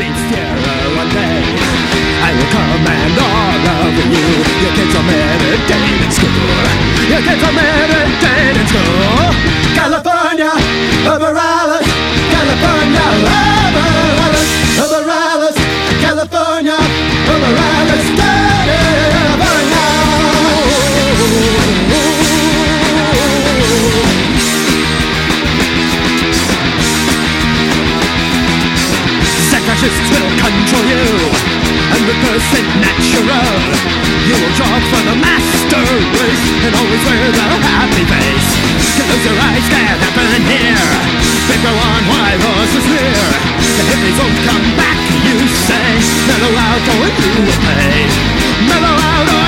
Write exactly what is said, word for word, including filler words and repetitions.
beats terror one day. I will command all of you. You kids will meditate in school. You kids will meditate in school. California, Morales, California, Morales, Morales, California, Morales, California. Fascists will control you, and the person natural. You will jog for the master race, and always wear the happy face. Close your eyes, can't happen here. They go on while yours is near. The hippies won't come back, you say. Mellow out or you will pay. Mellow out or